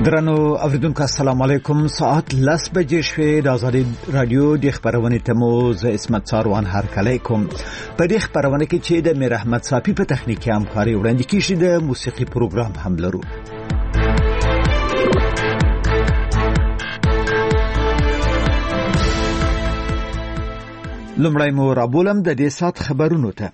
درنو اوریدونکو السلام علیکم. ساعت 10 بجې شوې. د آزادي رادیو د خبرونې تمو ز اسمت ساروان هر کله کوم. په دې خبرونه کې چې د میر احمد صافي په تخنیکی همکاري وړاندې کیږي د موسیقي پروګرام هم لرو. لمړی مو رابولم د دې سات خبرونو ته.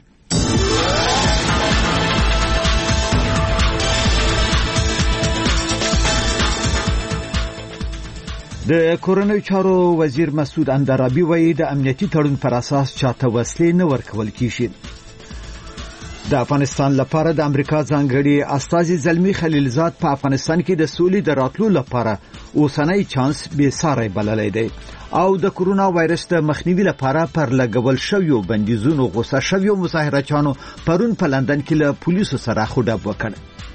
د کورنۍ چارو وزیر مسعود اندرابی وایي د امنیتي تړون پر اساس چاته وسلې نه ورکول کیږي. د افغانستان لپاره د امریکا ځانګړي استازي زلمی خلیلزاد په افغانستان کې د سولې د راتلو لپاره اوسنۍ چانس به ساري بللی دی او د کورونا وایرس د مخنیوي لپاره پر لګول شویو بندیزونو غوسه شویو مظاهرچانو پرون په لندن کې له پولیسو سره خوډب وکړ.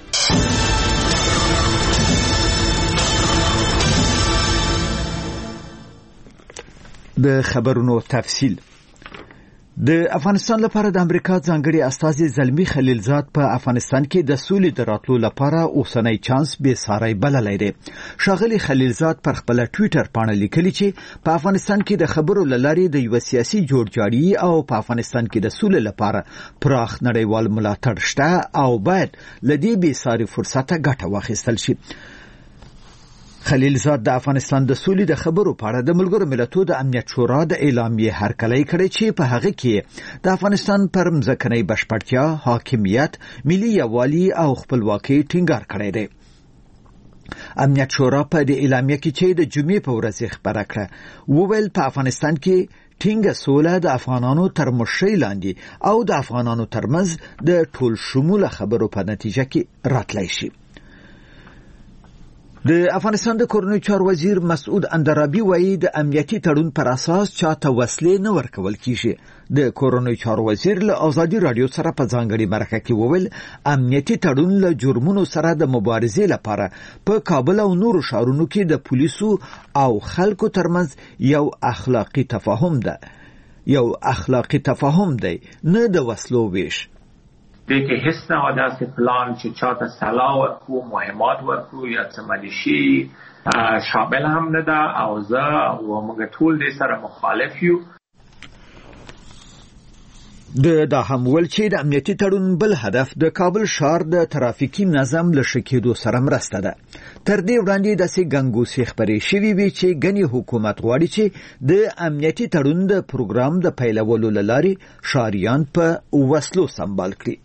د خبرونو تفصیل. د افغانستان لپاره د امریکا ځانګړي استازي زلمی خلیلزاد په افغانستان کې د سولې د راتلو لپاره اوسنۍ چانس به ساري بللی دی. ښاغلي خلیلزاد پر خپل ټوئیټر باندې لیکلي چې په افغانستان کې د خبرو لاري د یو سیاسي جوړجاړي او په افغانستان کې د سولې لپاره پراخ نړیوال ملاتړ شته او باید لدې به ساري فرصت ګټه واخیستل شي. خلیلزاد د افغانستان د سولې د خبرو په اړه د ملګرو ملتونو د امنیت شورا د اعلامیې هرکلی کړی چې په هغه کې د افغانستان پر مځکنۍ بشپړتیا، حاکمیت، ملي یووالي او خپلواکۍ ټینګار کړی دی. امنیت شورا په دې اعلامیه کې چې د جمعې په ورځ خبره کړه وویل په افغانستان کې ټینګه سوله د افغانانو تر مشرۍ لاندې او د افغانانو ترمنځ د ټول شموله خبرو په نتیجه کې راتلی شي. د افغانستان د کورنۍ چارو وزیر مسعود اندرابی وایي د امنیتي تړون پر اساس چاته وسلې نه ورکول کیږي. د کورنۍ چارو وزیر له آزادي رادیو سره په ځانګړي مرکه کې وویل امنیتي تړون له جرمونو سره د مبارزې لپاره په کابل او نورو ښارونو کې د پولیسو او خلکو ترمنځ یو اخلاقی تفاهم دی نه د وسلو ویش. دیگه حس نهاده است که پلان چه چاته سلاح ورکو مهمات ورکو یا چه ملیشی شامل هم نده اوزا و مگه طول دی سر مخالفیو. دا هم ول چې د امنیتي تړون بل هدف د کابل ښار د ترافیکي نظم له ښه کېدو سره مرسته ده. تر دې وړاندې داسې ګنګوسې خبرې شوې وې چې ګڼې حکومت غواړي چې د امنیتي تړون د پروګرام د پیلولو له لارې ښاریان په وسلو سمبال کړي.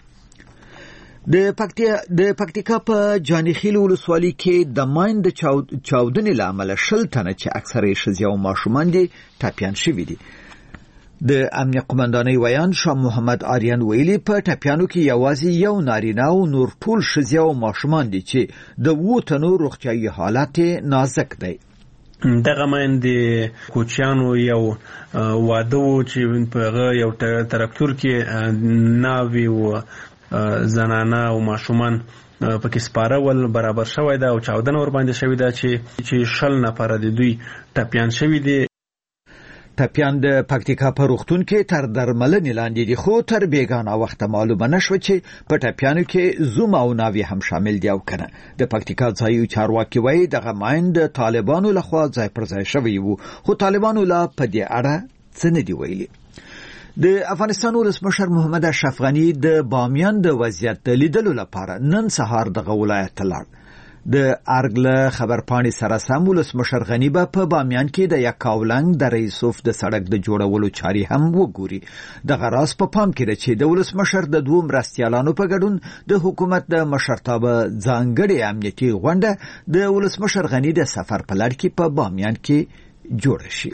د پکتیکا په جانخیل ولسوالۍ کې د ماین د چاودنې له امله 20 تنه چې اکثره ښځې او ماشومان دي ټپیان شوي دي. د امنیت قومندانۍ ویان شاه محمد آریان ویلي په ټپیانو کې یوازې یو نارینه او نور ټول ښځې او ماشومان دي چې د 2 تنو روغتیايي حالت نازک دی. دغه ماندې کوچیانو یو واده و چې په یو تراکتور کې ناوی و زنانه او ماشومان پکې سپاره ول برابر شوی دا او چاودنه ور باندې شوی دا چې 20 نفر د دوی ټپیان شوی دي. ټپیان د پکتیکا په روغتون کې تر درملنې لاندې دي خو تر بیګانه وخت معلومه نشوه چې په ټپیانو کې زوم او ناوی هم شامل دي او کنه. د پکتیکا ځایي چارواکي وایي دغه ماین د طالبانو لخوا ځای پر ځای شوی وو خو طالبانو لا په دې اړه څه نه دی ویلي. د افغانستان ولسمشر محمد اشرف غنی د بامیان د وضعیت د لیدلو لپاره نن سهار دغه ولایت ته لاړ. د ارګله خبرپاڼې سره سم ولسمشر غنی به په بامیان کې د یکاولنګ د رئیسوف د سړک د جوړولو چاري هم وګوري. دغه راز په پام کې ده چې د ولسمشر د 2 مرستیالانو په ګډون د حکومت د مشرتابه ځانګړي امنیتي غونډه د ولسمشر غنی د سفر په لړ کې په بامیان کې جوړ شي.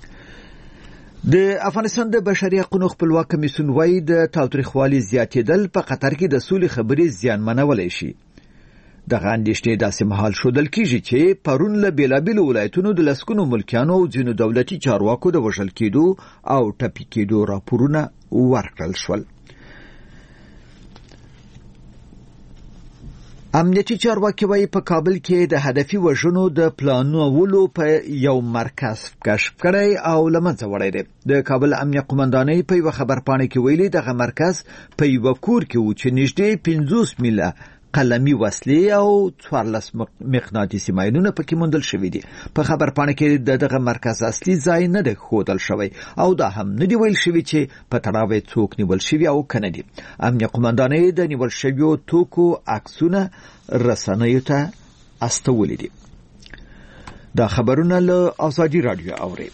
د افغانستان د بشري حقوقو خپلواک کمیسیون وایي د تاوتریخوالي زیاتېدل په قطر کې د سولې خبرې زیانمنولی شي. دغه اندېښنې داسې مهال ښودل کیږي چې پرون له بېلابېلو ولایتونو د لسګونو ملکیانو او ځینو دولتي چارواکو د وژل کېدو او ټپي کېدو راپورونه ورکړل شول. امنیتي چارواکي وایي په کابل کې د هدفي وژنو د پلانولو په یو مرکز کشف کړی او له منځه وړی دی. د کابل امنیت قومندانۍ په یو خبرپاڼه کې ویلي دغه مرکز په یو کور کې و چې نږدې 50 میله قلمي وسلې او 14 مقناطیسي ماینونه پکې موندل شوې دي. په خبرپاڼه کې دغه مرکز اصلي ځای نه دی ښودل شوی او دا هم نه دی ویل شوی چې په تړاو څوک نیول شوی او کنه دي. امنیه قومندانۍ د نیول شویو توکو عکسونه رسنیو ته استولې دي. دا خبرونه له آزادي رادیو اوري.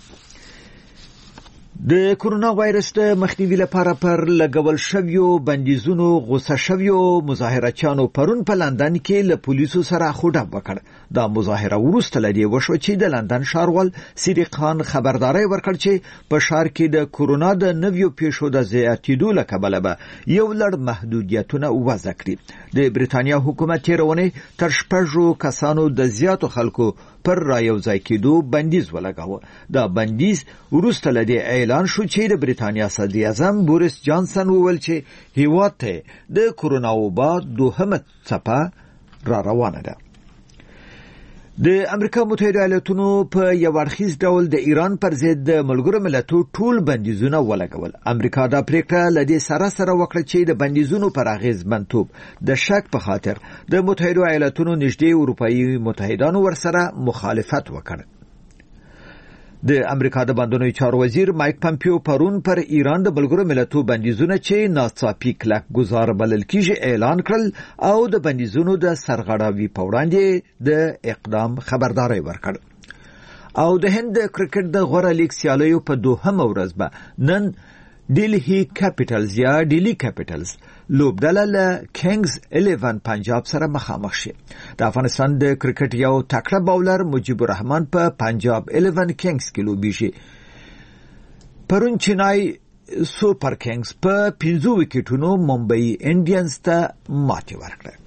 د کورونا وایرس د مخنیوي لپاره پر لګول شویو بندیزونو غوسه شویو مظاهرچیانو پرون په لندن کې له پولیسو سره خوډه وکړ. دا مظاهره وروسته لدی وشو چې د لندن ښاروال صدیق خان خبرداري ورکړ چې په ښار کې د کورونا د نویو پیښو د زیاتېدو له کبله به یو لړ محدودیتونه وضع کړي. د بریتانیا حکومت تیرونه تر 6 کسانو د زیاتو خلکو پر رايوځای کېدو بندیز ولګاوه. دا بندیز وروسته لدی اعلان شو چې د بریتانیا صدر اعظم بوریس جانسن وویل چې هیواد ته د کورونا وبا دوهمه څپه را روانه ده. د امریکا متحده ایالاتونو په یو اړخیز ډول د ایران پر ضد د ملګرو ملتونو ټول بندیزونه ولګول. امریکا دا پریکړه لدی سره وکړه چې د بندیزونو پر اغیزمنتوب د شک په خاطر د متحده ایالاتونو نږدې اروپאי متحدانو ورسره مخالفت وکړ. د امریکا د بندونو چارو وزیر مایک پامپیو پرون پر ایران د ملګرو ملتونو بندیزونه چې ناڅاپي کلک گزار بلل کیږي اعلان کړل او د بندیزونو د سرغړاوي په وړاندې د اقدام خبرداري ورکړ. او د هند کرکټ د غوړه لیګ سیالیو په دوهمه ورځ به نن ډیلی کیپټلز یا ډیلی کیپټلز لوبډله له کینګز 11 پنجاب سره مخامخ شي. د افغانستان د کرکټ یو تکړه باولر مجيب الرحمن په پنجاب 11 کینګز کې لوبیږي. پرون چنای سوپر کینګز په 15 وکټونو ممبئی انډینز ته ماتې ورکړه.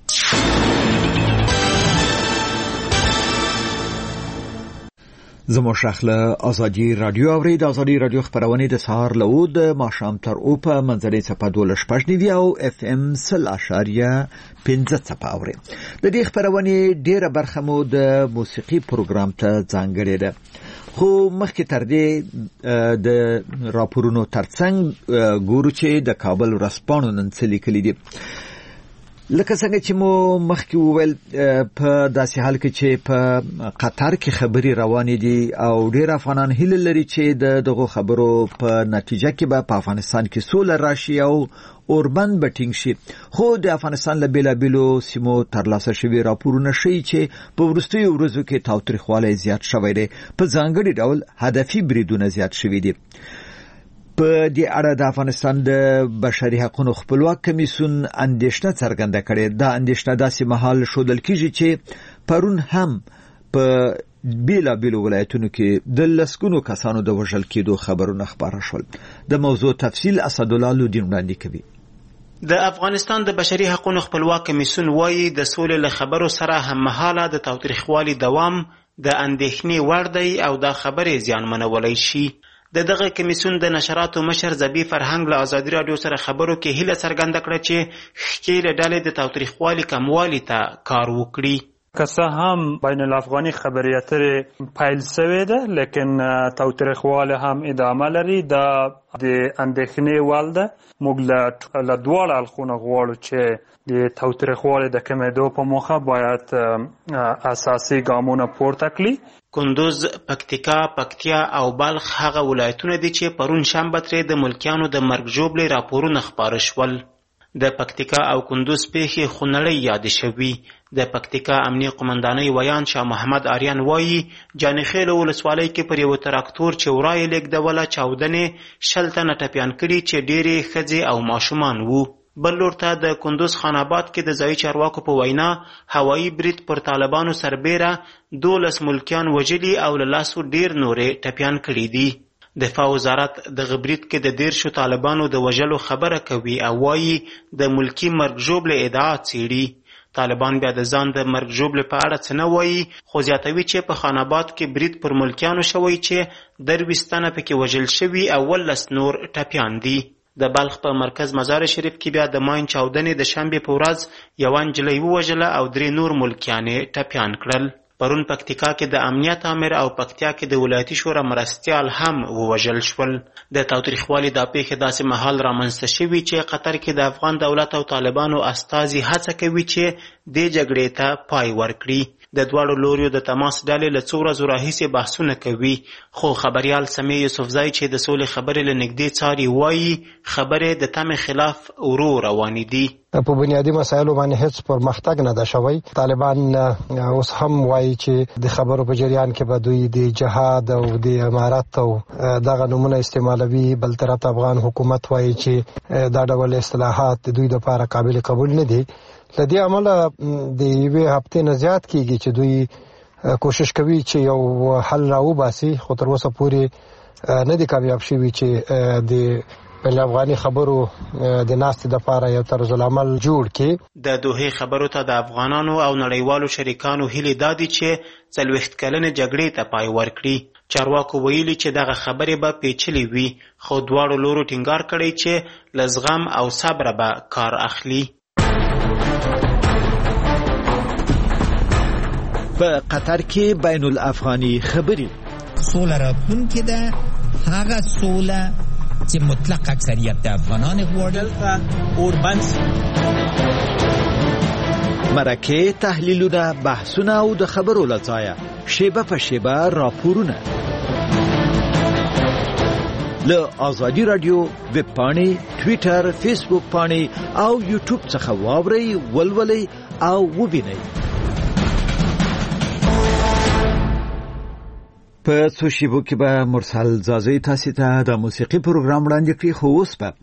زمو شخله آزادی رادیو اوري. د آزادی رادیو خبرونه د سهار له د ماښام تر او په منځري څخه 12.9 او اف ام 0.15 څخه اوري. د دې خبرونه ډیره برخه مو د موسیقي پروګرام ته ځانګړې ده. خو مخکې تر دې د راپورونو ترڅنګ ګورو چې د کابل ورځپاڼو نن څه لیکلي دي. لکه څنګه چې مو مخکې وویل په داسې حال کې چې په قطر کې خبري روانې دي او ډېر افغانان هیله لري چې دغه خبرو په نتیجه کې به په افغانستان کې سوله راشي او اوربند بټینګ شي. خو د افغانستان له بیلابیلو سیمو ترلاسه شوی راپورونه ښیي چې په وروستیو ورځو کې تاوتریخوالی زیات شوی دی. په ځانګړي ډول هدفي بریدونه زیات شوي دي. په دې اړه د افغانستان د بشري حقوقو خپلواک کمیسیون اندېښنه څرګنده کړې. دا اندېښنه داسې مهال شودل کیږي چې پرون هم په بیلابیلو ولایتونو کې د لسګونو کسانو د وژل کېدو خبرونه خبره شول. د موضوع تفصیل اسدالله لودین وړاندې کوي. د افغانستان د بشري حقوقو خپلواک کمیسیون وایي د سولې له خبرو سره هم مهاله د تاوتریخوالي دوام د اندېښنې وړ دی او دا خبرې زیانمنولی شي. دغه کمیسیون د نشراتو مشر زبی فرهنګ له آزادي رادیو سره خبرو کې هیله څرګنده کړه چې ښکېل ډلې د تاوتریخوالي کموالي ته کار وکړي. که څه هم بین الافغاني خبري اترې پیل شوې ده لیکن تاوتریخوالی هم ادامه لري. دا د اندېښنې وړ ده. موږ له دواړو اړخونو غواړو چې د تاوتریخوالي د کمېدو په موخه باید اساسي ګامونه پورته کړي. کندوز، پکتیکا، پکتیا او بلخ هغه ولایتونه دي چې پرون شنبه ترې د ملکیانو د مرګ ژوبلې راپورونه خپاره شول. د پکتیکا او کندوز پیښې خونړۍ یادې شوي. د پکتیکا امنیه قومندانۍ ویان شاه محمد آریان وایي جانخیل ولسوالۍ کې پر یو تراکتور چې ورای لیږدوله چاودنې 10 تنه ټپیان کړي چې ډېرې ښځې او ماشومان وو. بل لور ته د کندوز خان آباد کې د ځایي چارواکو په وینا هوایي برید پر طالبانو سربیره 12 ملکیان وژلي او له لاسو ډېر نورې ټپیان کړي دي. دفاع وزارت دغه برید کې د 13 طالبانو د وژلو خبره کوي او وایي د ملکی مرګ ژوبلې ادعا څېړي. طالبان بیا د ځان د مرګ ژوبلې په اړه څه نه وایي خو زیاتوي چې په خان آباد کې برید پر ملکیانو شوی چې 23 تنه پکې وژل شوي او 19 نور ټپیان دي. د بلخ په مرکز مزار شریف کې بیا د ماین چاودنې د شنبې په ورځ یو نجلۍ ووژله او 3 نور ملکیان ټپیان کړل. پرون پکتیکا کې د امنیت امر او پکتیا کې د ولایتي شورا مرستیال هم ووژل شول. د تاوتریخوالي دا پیښې داسې مهال رامنځته شوي چې قطر کې د افغان دولت او طالبانو استازي هڅه کوي چې دې جګړې ته پای ورکړي. د دواړو لوریو د تماس ډلې له څو ورځو راهیسې بحثونه کوي، خو خبریال سمیع یوسفزی چې د سولې خبرې له نږدې څاري وایي خبرې د تمې خلاف ورو روانې دي. په بنیادی مسایلو باندې هیڅ پرمختګ نه ده شوی. طالبان اوس هم وایي چې د خبرو په جریان کې به دوی د جهاد او د امارت او دغه نومونه استعمالوي. بل طرف افغان حکومت وایي چې دا ډول اصطلاحات د دوی لپاره قابل قبول نه دي. لدې عمله د یوې هفتې نه زیات کېږي چې دوی کوشش کوي چې یو حل راوباسي، خو تر اوسه پورې نه دي کامیاب شوي چې د بین افغاني خبرو د ناستې دپاره یو طرز العمل جوړ کړي. د دوحې خبرو ته د افغانانو او نړیوالو شریکانو هیلې دا دي چې 40 کلنې جګړې ته پای ورکړي. چارواکو ویلي چې دغه خبرې به پیچلې وي، خو دواړو لورو ټینګار کړی چې له زغم او صبر به کار اخلي. په قطر کې بین الافغاني خبرې سوله راتلونکې ده، هغه سوله چې مطلق اکثریت د افغانان غواړي. اوربند مرکه، تحلیلونه، بحثونه او د خبرو له ځایه شیبه په شیبه راپورونه له آزادي رادیو ویب پاڼې، ټویټر، فیسبوک پاڼې او یوټیوب څخه واورئ، ولولئ او ووینئ. په څو شیبو کې به مرسل زازی تاسو ته د موسیقي پروګرام وړاندې کړي، خو اوس به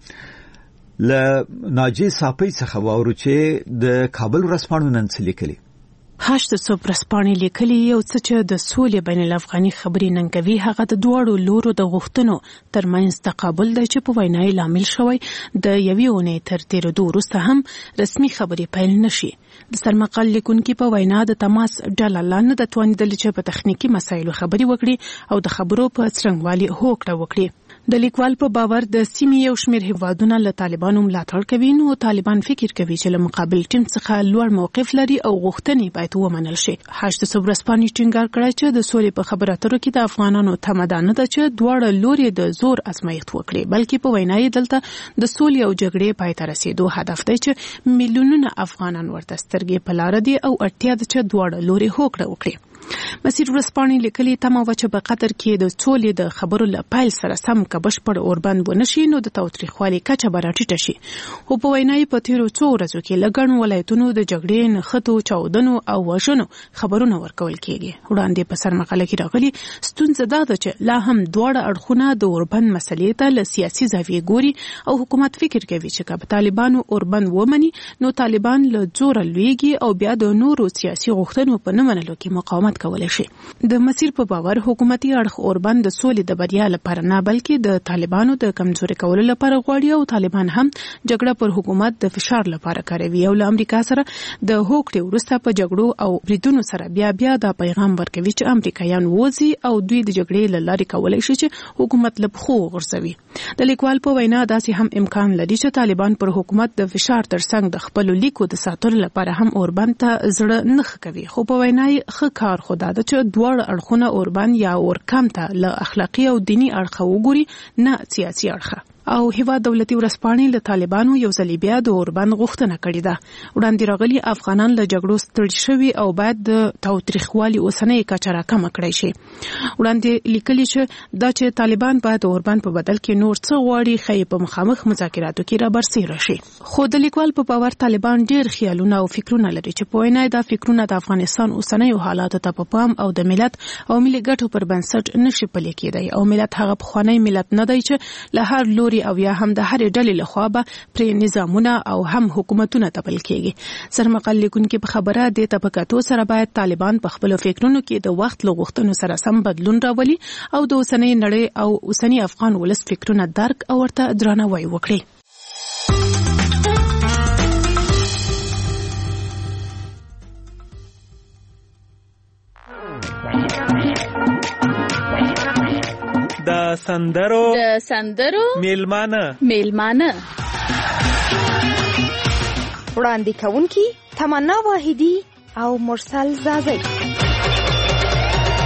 له ناجی صافی څخه واورو چې د کابل ورځپاڼو نن څه لیکلي. هشت صبح ورځپاڼې لیکلي یو څه چې د سولې بین الافغاني خبرې ننګوي، هغه د دواړو لورو د غوښتنو ترمنځ تقابل دی چې په وینا یې لامل شوی د یوې اونۍ تر تېرېدو وروسته هم رسمي خبرې پیل نشي. د سرمقال لیکونکي په وینا د تماس ډله لا نه ده توانېدلې چې په تخنیکي مسایلو خبرې وکړي او د خبرو په څرنګوالي هوکړه وکړي. د لیکوال په باور د سیمې یو شمېر هیوادونه له طالبانو ملاتړ کوي، نو طالبان فکر کوي چې له مقابل ټیم څخه لوړ موقف لري او غوښتنې باید ومنل شي. هشت صبح ورځپاڼې ټینګار کړی چې د سولې په خبرو اترو کې د افغانانو تمه دا نه ده چې دواړه لوري د زور ازمایښت وکړي، بلکې په وینا یې دلته د سولې او جګړې پای ته رسېدو هدف دی چې میلیونونه افغانان ورته سترګې په لاره دي او اړتیا ده چې دواړه لوري هوکړه وکړي. مسیر ورځپاڼې لیکلي تمه وه چې په قطر کې د سولې د خبرو له پیل سره سم که بشپړ اوربند ونه شي نو د تاوتریخوالي کچه به راټیټه شي. خو په وینا یې په تېرو څو ورځو کې له ګڼو ولایتونو د جګړې، نښتو، چاودنو او وژنو خبرونه ورکول کېږي. وړاندې په سرمقاله کې راغلي ستونزه دا ده چې لا هم دواړه اړخونه د اوربند مسلې ته له سیاسي زاویې ګوري او حکومت فکر کوي چې که په طالبانو اوربند ومني نو طالبان له زوره لویږي او بیا د نورو سیاسي غوښتنو په نه منلو کې مقاومت کولای شي. د مسیر په باور حکومتي اړخ اوربند د سولې د بریا لپاره نه بلکې د طالبانو د کمزوري کولو لپاره غواړي او طالبان هم جګړه پر حکومت د فشار لپاره کاروي او له امریکا سره د هوکړې وروسته په جګړو او بریدونو سره بیا دا پیغام ورکوي چې امریکایان وځي او دوی د جګړې له لارې کولای شي چې حکومت له پښو وغورځوي. د لیکوال په وینا داسې هم امکان لري چې طالبان پر حکومت د فشار ترڅنګ د خپل لیکو د ساتلو لپاره هم اوربند ته زړه نه کوي. خو په وینا یې ښه کار خدا ده چې دواړه اړخونه اوربند یا اورکم ته له اخلاقي او دینی اړخه وګوري، نه سیاسي اړخه. او هیواد دولتي ورځپاڼې له طالبانو یو ځل بیا د اوربند غوښتنه کړې ده. وړاندې راغلي افغانان له جګړو ستړي شوي او باید د تاوتریخوالي اوسنۍ کچه راکمه کړی شي. وړاندې لیکلي چې دا چې طالبان باید د اوربند په بدل کې نور څه غواړي ښایي په مخامخ مذاکراتو کې رابرسېره شي. خو د لیکوال په باور طالبان ډېر خیالونه او فکرونه لري چې په وینا دا فکرونه د افغانستان اوسنیو حالاتو ته په پام او د ملت او ملي ګټو پر بنسټ نشي پلي کېدی او ملت هغه پخوانی ملت نه دی چې له هر لوري او یا هم د هرې ډلې لخوا به پرې نظامونه او هم حکومتونه تپل کېږي. سرمقال لیکونکي په خبره دې ته په کتو سره باید طالبان په خپلو فکرونو کې د وخت له غوښتنو سره سم بدلون راولي او د اوسنۍ نړۍ او اوسنی افغان ولس فکرونه درک او ورته درناوی وکړي. د سندرو میلمانه وړاندې کوونکي تمنا واحدی او مرسل زازی.